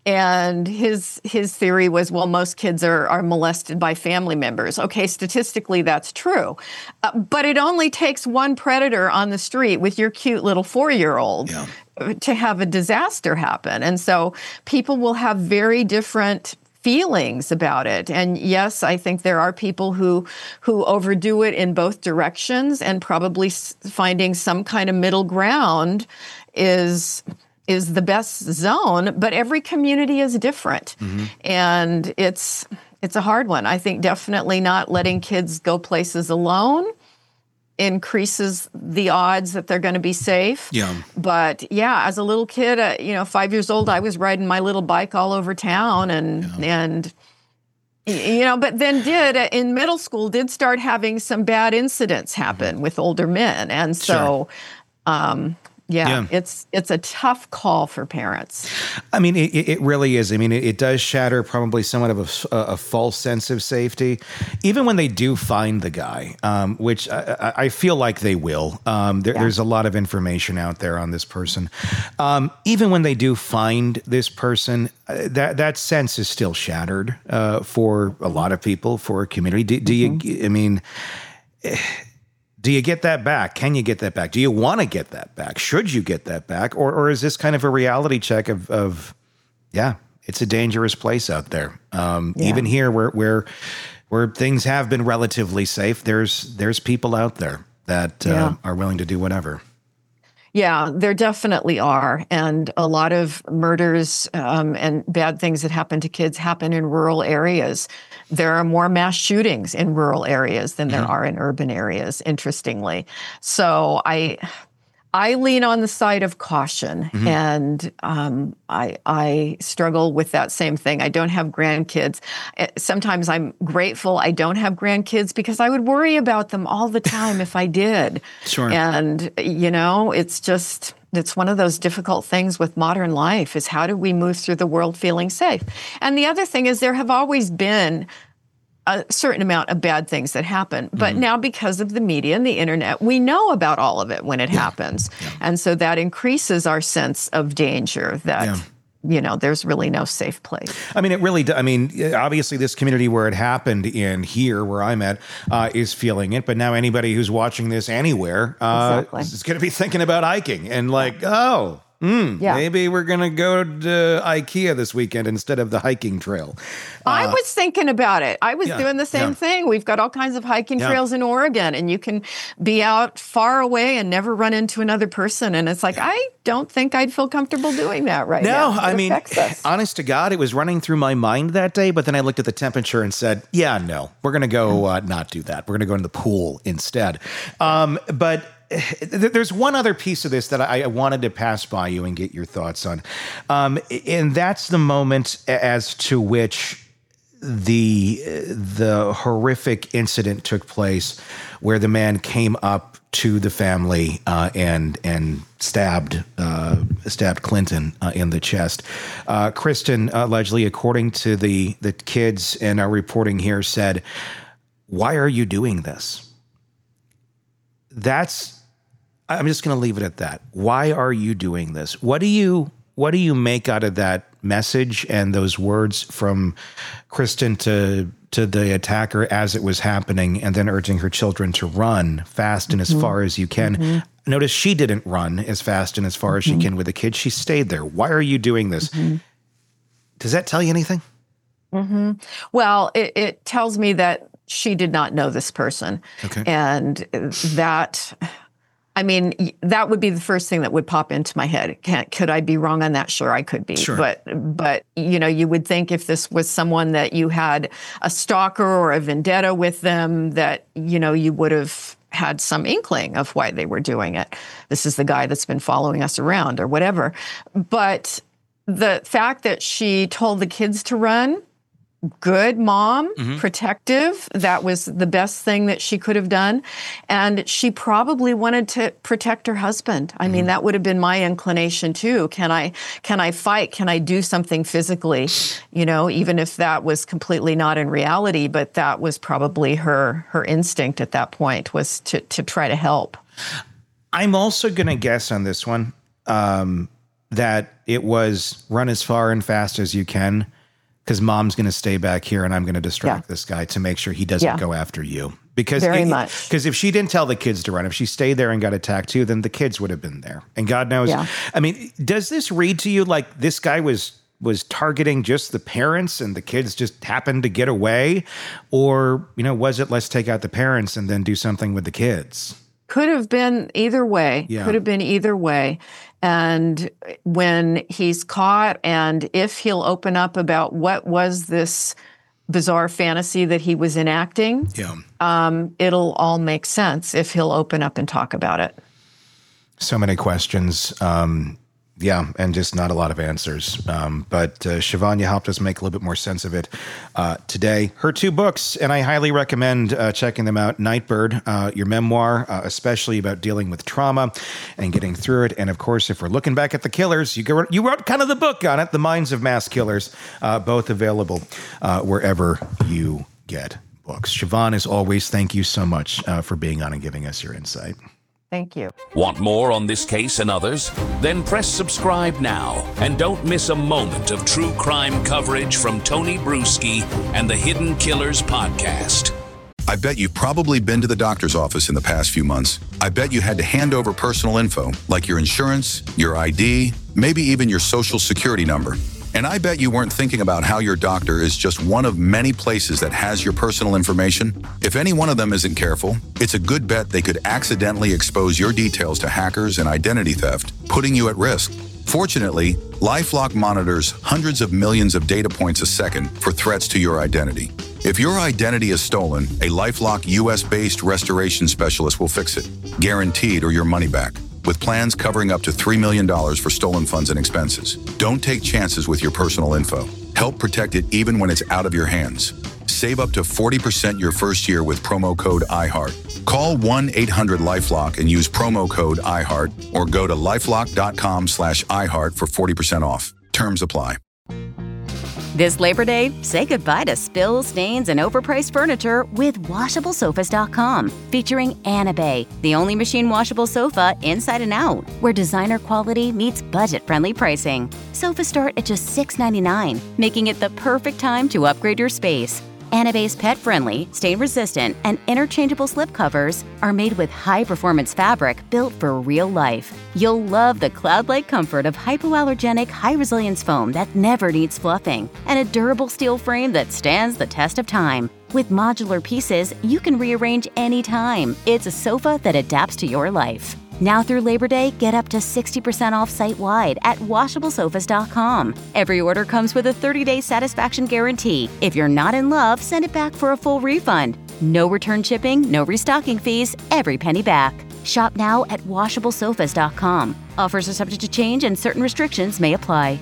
And his his theory was, well, most kids are, are molested by family members. Okay, statistically, that's true. Uh, but it only takes one predator on the street with your cute little four-year-old yeah. to have a disaster happen. And so people will have very different feelings about it. And yes, I think there are people who who overdo it in both directions, and probably finding some kind of middle ground is is the best zone. But every community is different. Mm-hmm. And it's it's a hard one. I think definitely not letting kids go places alone increases the odds that they're going to be safe. Yeah. But yeah, as a little kid, uh, you know, five years old, I was riding my little bike all over town, and yeah. and you know, but then did uh, in middle school did start having some bad incidents happen mm-hmm. with older men, and so. Sure. Um, Yeah, yeah, it's it's a tough call for parents. I mean, it, it really is. I mean, it, it does shatter probably somewhat of a, a false sense of safety, even when they do find the guy, um, which I, I feel like they will. Um, there, yeah. There's a lot of information out there on this person. Um, even when they do find this person, uh, that that sense is still shattered uh, for a lot of people, for a community. Do, do mm-hmm. you? I mean. Do you get that back? Can you get that back? Do you want to get that back? Should you get that back? Or or is this kind of a reality check of, of yeah, it's a dangerous place out there. Um, yeah. Even here where, where where things have been relatively safe, there's there's people out there that yeah. uh, are willing to do whatever. Yeah, there definitely are. And a lot of murders um, and bad things that happen to kids happen in rural areas. There are more mass shootings in rural areas than there mm-hmm. are in urban areas, interestingly. So I I lean on the side of caution, mm-hmm. and um, I, I struggle with that same thing. I don't have grandkids. Sometimes I'm grateful I don't have grandkids because I would worry about them all the time if I did. Sure. And, you know, it's just, it's one of those difficult things with modern life is how do we move through the world feeling safe? And the other thing is there have always been a certain amount of bad things that happen. But mm-hmm. now because of the media and the internet, we know about all of it when it yeah. happens. Yeah. And so that increases our sense of danger that, yeah. you know, there's really no safe place. I mean, it really, I mean, obviously this community where it happened in here, where I'm at, uh, is feeling it. But now anybody who's watching this anywhere uh, exactly. is going to be thinking about hiking and like, oh, Mm, yeah. Maybe we're going to go to IKEA this weekend instead of the hiking trail. Uh, I was thinking about it. I was yeah, doing the same yeah. thing. We've got all kinds of hiking yeah. trails in Oregon, and you can be out far away and never run into another person. And it's like, yeah. I don't think I'd feel comfortable doing that right no, now. No, I mean, honest to God, it was running through my mind that day, but then I looked at the temperature and said, yeah, no, we're going to go uh, not do that. We're going to go in the pool instead. Um, but there's one other piece of this that I wanted to pass by you and get your thoughts on. Um, and that's the moment as to which the the horrific incident took place where the man came up to the family uh, and and stabbed uh, stabbed Clinton uh, in the chest. Uh, Kristen, allegedly, according to the, the kids and our reporting here, said, "Why are you doing this?" That's I'm just going to leave it at that. Why are you doing this? What do you what do you make out of that message and those words from Kristen to to the attacker as it was happening, and then urging her children to run fast and mm-hmm. as far as you can? Mm-hmm. Notice she didn't run as fast and as far as mm-hmm. she can with the kids. She stayed there. Why are you doing this? Mm-hmm. Does that tell you anything? Mm-hmm. Well, it, it tells me that she did not know this person. Okay. And that... I mean, that would be the first thing that would pop into my head. Can, could I be wrong on that? Sure, I could be. Sure. But, but you know, you would think if this was someone that you had a stalker or a vendetta with them, that, you know, you would have had some inkling of why they were doing it. This is the guy that's been following us around or whatever. But the fact that she told the kids to run, good mom, mm-hmm. protective. That was the best thing that she could have done. And she probably wanted to protect her husband. I mm-hmm. mean, that would have been my inclination too. Can I, can I fight? Can I do something physically? You know, even if that was completely not in reality, but that was probably her, her instinct at that point, was to, to try to help. I'm also going to guess on this one, um, that it was run as far and fast as you can because mom's going to stay back here and I'm going to distract Yeah. this guy to make sure he doesn't Yeah. go after you. Because Very it- much. Because if she didn't tell the kids to run, if she stayed there and got attacked too, then the kids would have been there. And God knows. Yeah. I mean, does this read to you like this guy was was targeting just the parents and the kids just happened to get away? Or, you know, was it let's take out the parents and then do something with the kids? Could have been either way. Yeah. Could have been either way. And when he's caught, and if he'll open up about what was this bizarre fantasy that he was enacting, Yeah. um, it'll all make sense if he'll open up and talk about it. So many questions. Um, yeah, and just not a lot of answers. Um, but uh, Siobhan, you helped us make a little bit more sense of it uh, today. Her two books, and I highly recommend uh, checking them out. Nightbird, uh, your memoir, uh, especially about dealing with trauma and getting through it. And of course, if we're looking back at the killers, you, go, you wrote kind of the book on it, The Minds of Mass Killers, uh, both available uh, wherever you get books. Siobhan, as always, thank you so much uh, for being on and giving us your insight. Thank you. Want more on this case and others? Then press subscribe now and don't miss a moment of true crime coverage from Tony Bruschi and the Hidden Killers podcast. I bet you've probably been to the doctor's office in the past few months. I bet you had to hand over personal info, like your insurance, your I D, maybe even your social security number. And I bet you weren't thinking about how your doctor is just one of many places that has your personal information. If any one of them isn't careful, it's a good bet they could accidentally expose your details to hackers and identity theft, putting you at risk. Fortunately, LifeLock monitors hundreds of millions of data points a second for threats to your identity. If your identity is stolen, a LifeLock U S-based restoration specialist will fix it, guaranteed or your money back, with plans covering up to three million dollars for stolen funds and expenses. Don't take chances with your personal info. Help protect it even when it's out of your hands. Save up to forty percent your first year with promo code iHeart. Call one eight hundred LifeLock and use promo code iHeart, or go to lifelock.com slash iHeart for forty percent off. Terms apply. This Labor Day, say goodbye to spills, stains, and overpriced furniture with washable sofas dot com, featuring Anabay, the only machine washable sofa inside and out, where designer quality meets budget-friendly pricing. Sofas start at just six ninety-nine, making it the perfect time to upgrade your space. Anabay's pet-friendly, stain-resistant, and interchangeable slip covers are made with high-performance fabric built for real life. You'll love the cloud-like comfort of hypoallergenic, high-resilience foam that never needs fluffing, and a durable steel frame that stands the test of time. With modular pieces, you can rearrange anytime. It's a sofa that adapts to your life. Now through Labor Day, get up to sixty percent off site-wide at washable sofas dot com. Every order comes with a thirty-day satisfaction guarantee. If you're not in love, send it back for a full refund. No return shipping, no restocking fees, every penny back. Shop now at washable sofas dot com. Offers are subject to change and certain restrictions may apply.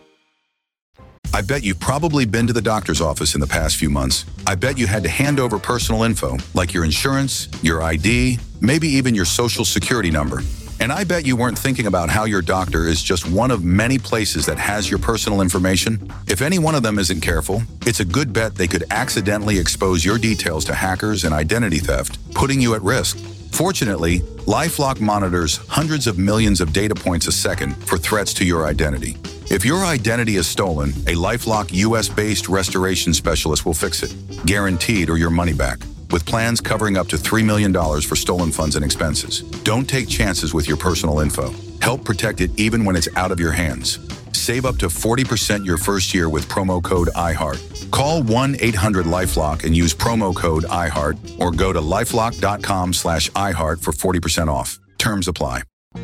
I bet you've probably been to the doctor's office in the past few months. I bet you had to hand over personal info, like your insurance, your I D, maybe even your social security number. And I bet you weren't thinking about how your doctor is just one of many places that has your personal information. If any one of them isn't careful, it's a good bet they could accidentally expose your details to hackers and identity theft, putting you at risk. Fortunately, LifeLock monitors hundreds of millions of data points a second for threats to your identity. If your identity is stolen, a LifeLock U S-based restoration specialist will fix it, guaranteed or your money back, with plans covering up to three million dollars for stolen funds and expenses. Don't take chances with your personal info. Help protect it even when it's out of your hands. Save up to forty percent your first year with promo code iHeart. Call one eight hundred LifeLock and use promo code iHeart, or go to lifelock.com slash iHeart for forty percent off. Terms apply.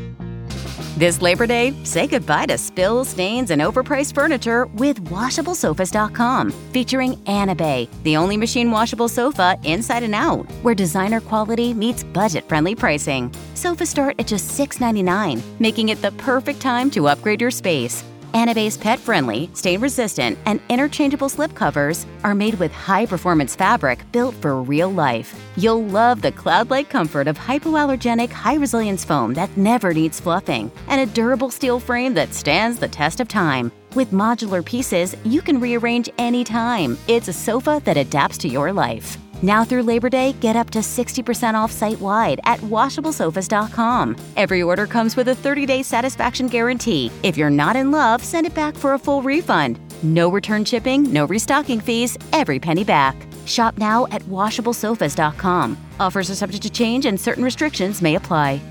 This Labor Day, say goodbye to spills, stains, and overpriced furniture with washable sofas dot com, featuring Anabay, the only machine washable sofa inside and out, where designer quality meets budget-friendly pricing. Sofas start at just six ninety-nine, making it the perfect time to upgrade your space. Anabay's pet-friendly, stain-resistant, and interchangeable slip covers are made with high-performance fabric built for real life. You'll love the cloud-like comfort of hypoallergenic, high-resilience foam that never needs fluffing, and a durable steel frame that stands the test of time. With modular pieces, you can rearrange anytime. It's a sofa that adapts to your life. Now through Labor Day, get up to sixty percent off site-wide at washable sofas dot com. Every order comes with a thirty-day satisfaction guarantee. If you're not in love, send it back for a full refund. No return shipping, no restocking fees, every penny back. Shop now at washable sofas dot com. Offers are subject to change and certain restrictions may apply.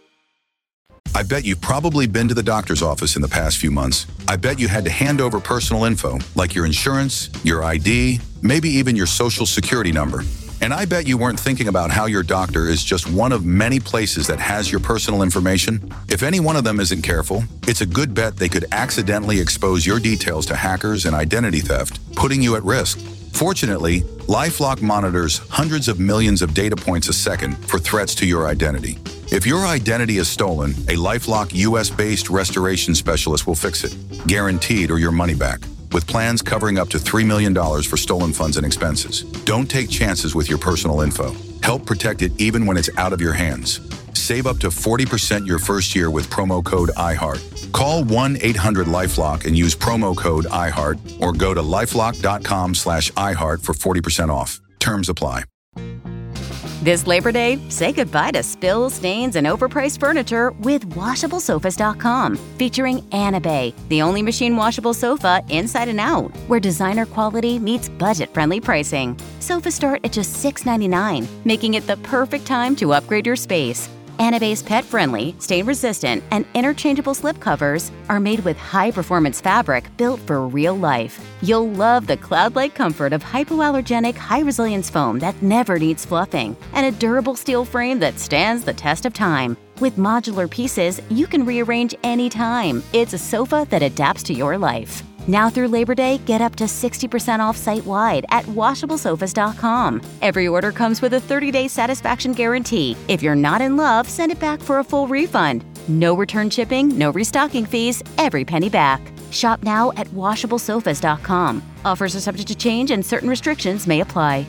I bet you've probably been to the doctor's office in the past few months. I bet you had to hand over personal info, like your insurance, your I D, maybe even your social security number. And I bet you weren't thinking about how your doctor is just one of many places that has your personal information. If any one of them isn't careful, it's a good bet they could accidentally expose your details to hackers and identity theft, putting you at risk. Fortunately, LifeLock monitors hundreds of millions of data points a second for threats to your identity. If your identity is stolen, a LifeLock U S-based restoration specialist will fix it, guaranteed or your money back, with plans covering up to three million dollars for stolen funds and expenses. Don't take chances with your personal info. Help protect it even when it's out of your hands. Save up to forty percent your first year with promo code iHeart. Call one eight hundred LifeLock and use promo code iHeart or go to lifelock dot com slash iHeart for forty percent off. Terms apply. This Labor Day, say goodbye to spills, stains, and overpriced furniture with washable sofas dot com, featuring Anabay, the only machine washable sofa inside and out, where designer quality meets budget-friendly pricing. Sofas start at just six ninety-nine, making it the perfect time to upgrade your space. Anabay's pet-friendly, stain-resistant, and interchangeable slipcovers are made with high-performance fabric built for real life. You'll love the cloud-like comfort of hypoallergenic, high-resilience foam that never needs fluffing, and a durable steel frame that stands the test of time. With modular pieces, you can rearrange anytime. It's a sofa that adapts to your life. Now through Labor Day, get up to sixty percent off site-wide at washable sofas dot com. Every order comes with a thirty-day satisfaction guarantee. If you're not in love, send it back for a full refund. No return shipping, no restocking fees, every penny back. Shop now at washable sofas dot com. Offers are subject to change and certain restrictions may apply.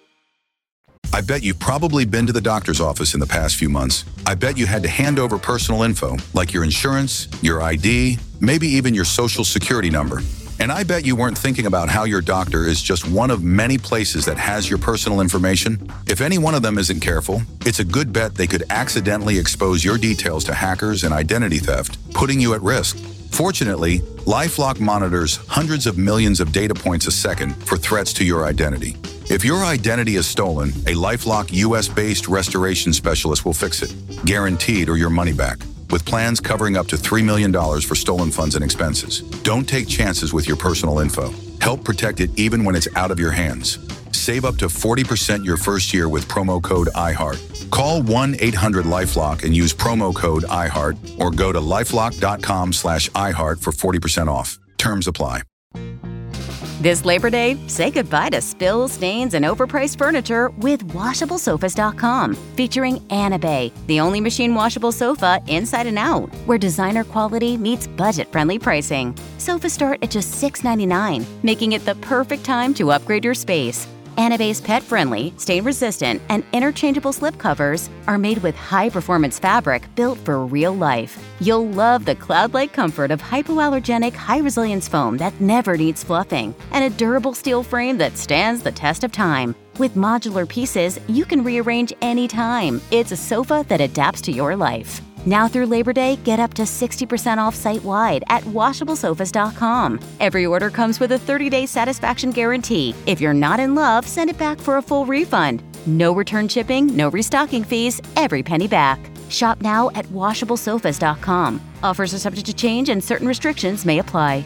I bet you've probably been to the doctor's office in the past few months. I bet you had to hand over personal info, like your insurance, your I D, maybe even your social security number. And I bet you weren't thinking about how your doctor is just one of many places that has your personal information. If any one of them isn't careful, it's a good bet they could accidentally expose your details to hackers and identity theft, putting you at risk. Fortunately, LifeLock monitors hundreds of millions of data points a second for threats to your identity. If your identity is stolen, a LifeLock U S-based restoration specialist will fix it, guaranteed or your money back, with plans covering up to three million dollars for stolen funds and expenses. Don't take chances with your personal info. Help protect it even when it's out of your hands. Save up to forty percent your first year with promo code iHeart. Call one eight hundred LifeLock and use promo code iHeart or go to lifelock dot com slash iHeart for forty percent off. Terms apply. This Labor Day, say goodbye to spills, stains, and overpriced furniture with washable sofas dot com, featuring Anabay, the only machine washable sofa inside and out, where designer quality meets budget-friendly pricing. Sofas start at just six ninety-nine, making it the perfect time to upgrade your space. Anabay's pet-friendly, stain-resistant, and interchangeable slipcovers are made with high-performance fabric built for real life. You'll love the cloud-like comfort of hypoallergenic, high-resilience foam that never needs fluffing, and a durable steel frame that stands the test of time. With modular pieces, you can rearrange anytime. It's a sofa that adapts to your life. Now through Labor Day, get up to sixty percent off site-wide at washable sofas dot com. Every order comes with a thirty-day satisfaction guarantee. If you're not in love, send it back for a full refund. No return shipping, no restocking fees, every penny back. Shop now at washable sofas dot com. Offers are subject to change and certain restrictions may apply.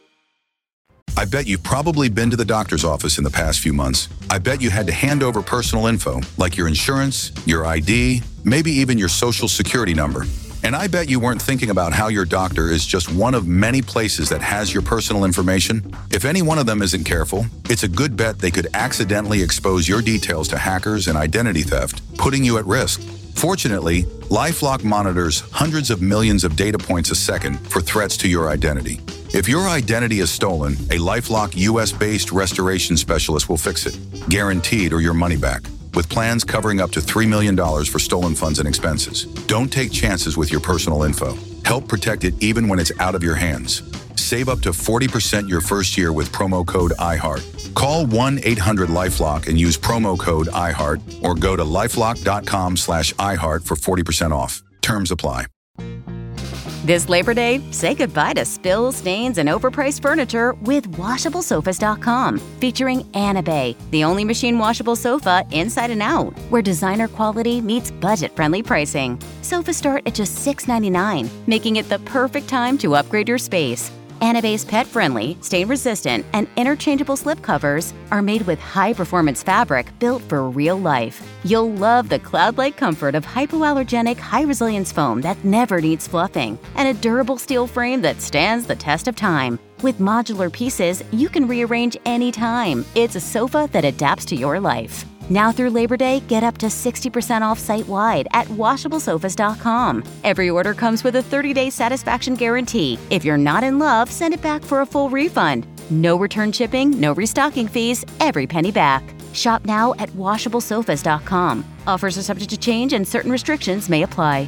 I bet you've probably been to the doctor's office in the past few months. I bet you had to hand over personal info, like your insurance, your I D, maybe even your social security number. And I bet you weren't thinking about how your doctor is just one of many places that has your personal information. If any one of them isn't careful, it's a good bet they could accidentally expose your details to hackers and identity theft, putting you at risk. Fortunately, LifeLock monitors hundreds of millions of data points a second for threats to your identity. If your identity is stolen, a LifeLock U S-based restoration specialist will fix it, guaranteed or your money back, with plans covering up to three million dollars for stolen funds and expenses. Don't take chances with your personal info. Help protect it even when it's out of your hands. Save up to forty percent your first year with promo code iHeart. Call one eight hundred LifeLock and use promo code iHeart or go to lifelock.com slash iHeart for forty percent off. Terms apply. This Labor Day, say goodbye to spills, stains, and overpriced furniture with washable sofas dot com, featuring Anabay, the only machine washable sofa inside and out, where designer quality meets budget-friendly pricing. Sofas start at just six ninety-nine, making it the perfect time to upgrade your space. Anabay's pet-friendly, stain-resistant, and interchangeable slip covers are made with high-performance fabric built for real life. You'll love the cloud-like comfort of hypoallergenic, high-resilience foam that never needs fluffing, and a durable steel frame that stands the test of time. With modular pieces, you can rearrange anytime. It's a sofa that adapts to your life. Now through Labor Day, get up to sixty percent off site-wide at washable sofas dot com. Every order comes with a thirty-day satisfaction guarantee. If you're not in love, send it back for a full refund. No return shipping, no restocking fees, every penny back. Shop now at washable sofas dot com. Offers are subject to change and certain restrictions may apply.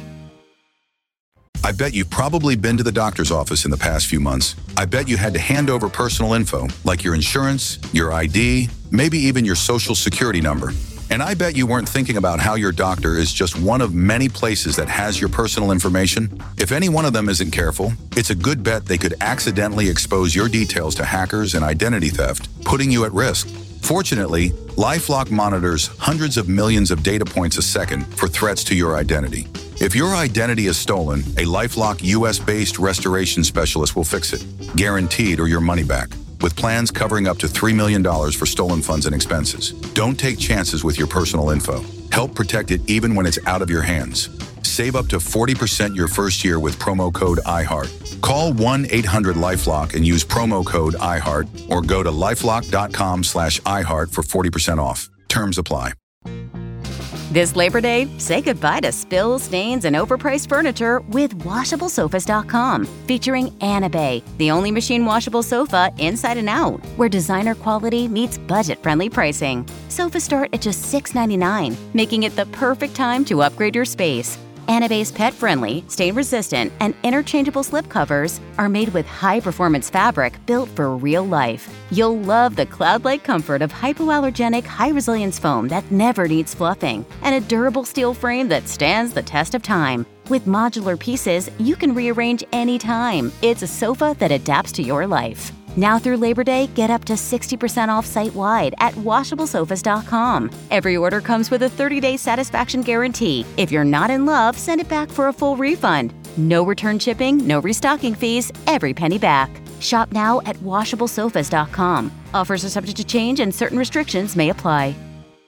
I bet you've probably been to the doctor's office in the past few months. I bet you had to hand over personal info, like your insurance, your I D, maybe even your social security number. And I bet you weren't thinking about how your doctor is just one of many places that has your personal information. If any one of them isn't careful, it's a good bet they could accidentally expose your details to hackers and identity theft, putting you at risk. Fortunately, LifeLock monitors hundreds of millions of data points a second for threats to your identity. If your identity is stolen, a LifeLock U S-based restoration specialist will fix it, guaranteed or your money back, with plans covering up to three million dollars for stolen funds and expenses. Don't take chances with your personal info. Help protect it even when it's out of your hands. Save up to forty percent your first year with promo code iHeart. Call one eight hundred LifeLock and use promo code iHeart or go to lifelock.com slash iHeart for forty percent off. Terms apply. This Labor Day, say goodbye to spills, stains, and overpriced furniture with washable sofas dot com, featuring Anabay, the only machine washable sofa inside and out, where designer quality meets budget-friendly pricing. Sofas start at just six ninety-nine, making it the perfect time to upgrade your space. Anabay's pet-friendly, stain-resistant, and interchangeable slip covers are made with high-performance fabric built for real life. You'll love the cloud-like comfort of hypoallergenic, high-resilience foam that never needs fluffing, and a durable steel frame that stands the test of time. With modular pieces, you can rearrange anytime. It's a sofa that adapts to your life. Now through Labor Day, get up to sixty percent off site-wide at washable sofas dot com. Every order comes with a thirty-day satisfaction guarantee. If you're not in love, send it back for a full refund. No return shipping, no restocking fees, every penny back. Shop now at washable sofas dot com. Offers are subject to change and certain restrictions may apply.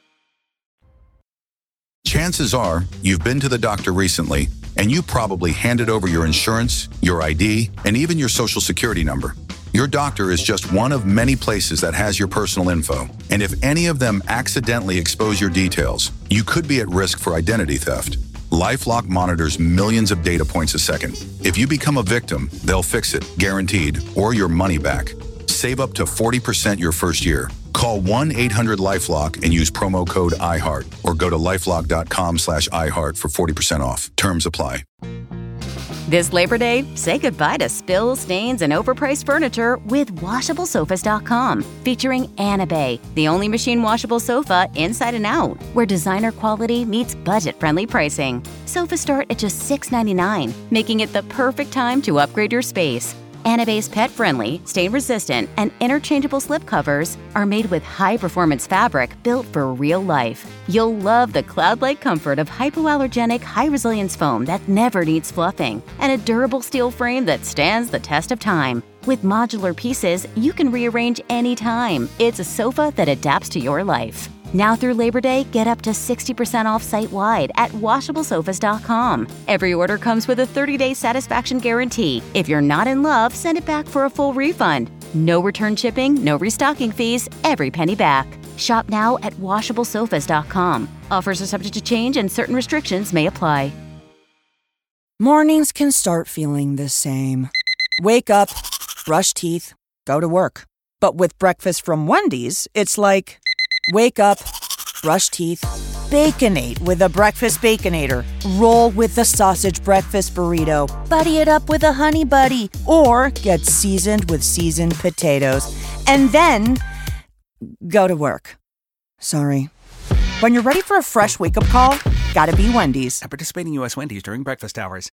Chances are you've been to the doctor recently and you probably handed over your insurance, your I D, and even your social security number. Your doctor is just one of many places that has your personal info, and if any of them accidentally expose your details, you could be at risk for identity theft. LifeLock monitors millions of data points a second. If you become a victim, they'll fix it, guaranteed, or your money back. Save up to forty percent your first year. Call one eight hundred LifeLock and use promo code iHeart, or go to lifelock.com slash iHeart for forty percent off. Terms apply. This Labor Day, say goodbye to spills, stains, and overpriced furniture with washable sofas dot com, featuring Anabay, the only machine washable sofa inside and out, where designer quality meets budget-friendly pricing. Sofas start at just six ninety-nine, making it the perfect time to upgrade your space. Anabay's pet-friendly, stain-resistant, and interchangeable slip covers are made with high-performance fabric built for real life. You'll love the cloud-like comfort of hypoallergenic, high-resilience foam that never needs fluffing, and a durable steel frame that stands the test of time. With modular pieces, you can rearrange anytime. It's a sofa that adapts to your life. Now through Labor Day, get up to sixty percent off site-wide at washable sofas dot com. Every order comes with a thirty-day satisfaction guarantee. If you're not in love, send it back for a full refund. No return shipping, no restocking fees, every penny back. Shop now at washable sofas dot com. Offers are subject to change and certain restrictions may apply. Mornings can start feeling the same. Wake up, brush teeth, go to work. But with breakfast from Wendy's, it's like... Wake up, brush teeth, Baconate with a breakfast Baconator, roll with the sausage breakfast burrito, buddy it up with a honey buddy, or get seasoned with seasoned potatoes, and then go to work. Sorry. When you're ready for a fresh wake-up call, gotta be Wendy's. At participating U S Wendy's during breakfast hours.